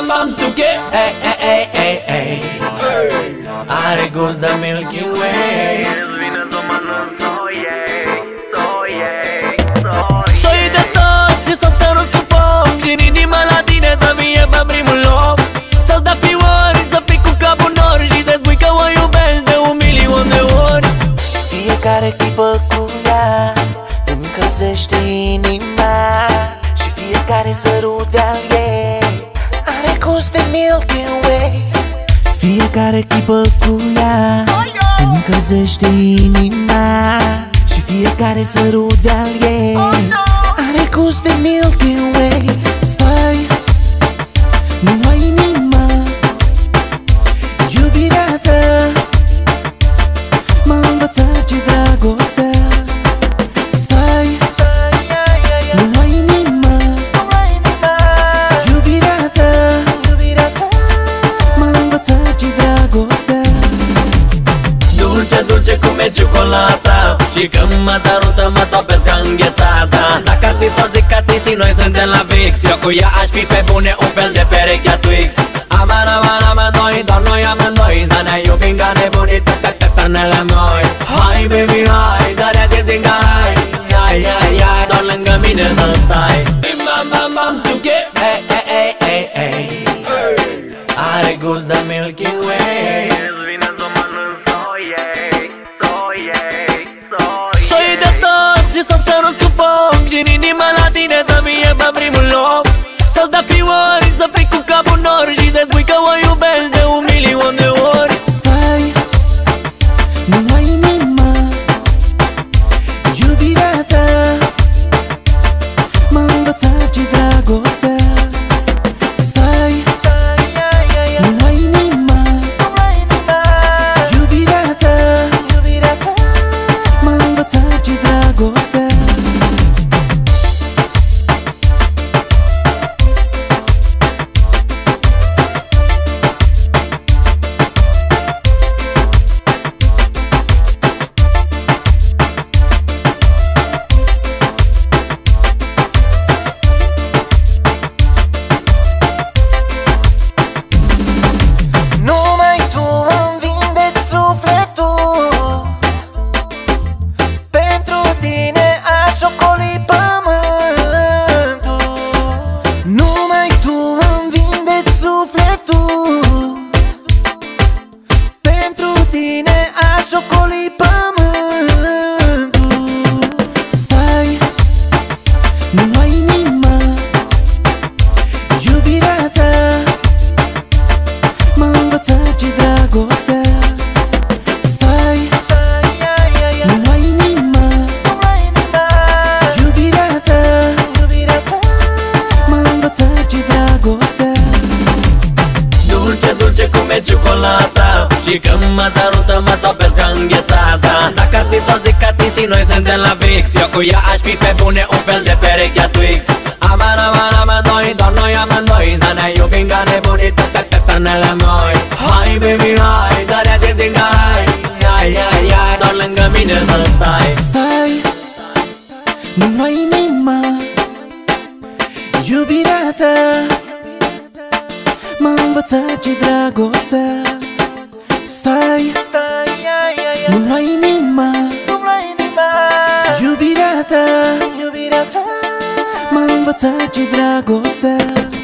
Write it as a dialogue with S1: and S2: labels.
S1: bam, tu ce? Ei. Are gust de Milky Way. Soi de tot și să săruți cu foc din inima la tine să fie pe primul loc. Să-ți dea fiori, să fii cu capul nor și să spui că o iubești de 1.000.000 de ori.
S2: Fiecare clipă cu ea îmi încălzește inima și fiecare sărut de-al ei are gust de Milky Way. Fiecare clipă cu ea îmi încălzește inima și fiecare sărut de-al ei are gust de Milky Way. Stai, nu ai inima, iubirea ta m-a învățat ce dragostea. Stai, nu ai inima, iubirea ta m-a învățat ce dragostea.
S1: Dulce, dulce cum e ciocolata și când mă sărută mă topesc ca înghețata. Dacă ar fi să o zic ca și noi suntem la fix, eu cu ea aș fi pe bune un fel de perechea Twix. Amândoi, doar noi amândoi, să ne iubim ca nebunii toate pernele noi. Hai baby, hai, să ne simțim ca hai, doar lângă mine să stai. Bam, bam, tu ce? Ei. Are gust de Milky Way. Soi de tot și să săruți cu foc și în inima la tine să fie pe primul loc. Să-ți dea fiori, să fii cu capul nor și să spui că o iubești de 1.000.000 de ori.
S2: Stai, nu ai inima, iubirea ta m-a învățat ce dragostea. Stai, nu ai inima, iubirea ta m-a învățat ce dragostea. Ocoli pământul, numai tu îmi vindeți sufletul. Pentru tine aș ocoli pământul. Stai, nu ai inima, iubirea ta m-a învățat ce dragostea. Stai, nu ai inima, ce dragostea.
S1: Dulce, dulce cum e ciocolata și când mă sărută mă topesc ca înghețata. Dacă ar fi să o zic ca și noi suntem la fix, eu cu ea aș fi pe bune un fel de perechea Twix. Amândoi, doar noi amândoi, să ne iubim ca nebunii toate pernele noi. Hai baby, hai, să ne simțim ca hai, doar lângă mine să stai.
S2: Stai, nu ai inima, iubirea ta m-a învățat ce dragostea. Stai, nu ai inima, iubirea ta m-a învățat ce dragostea.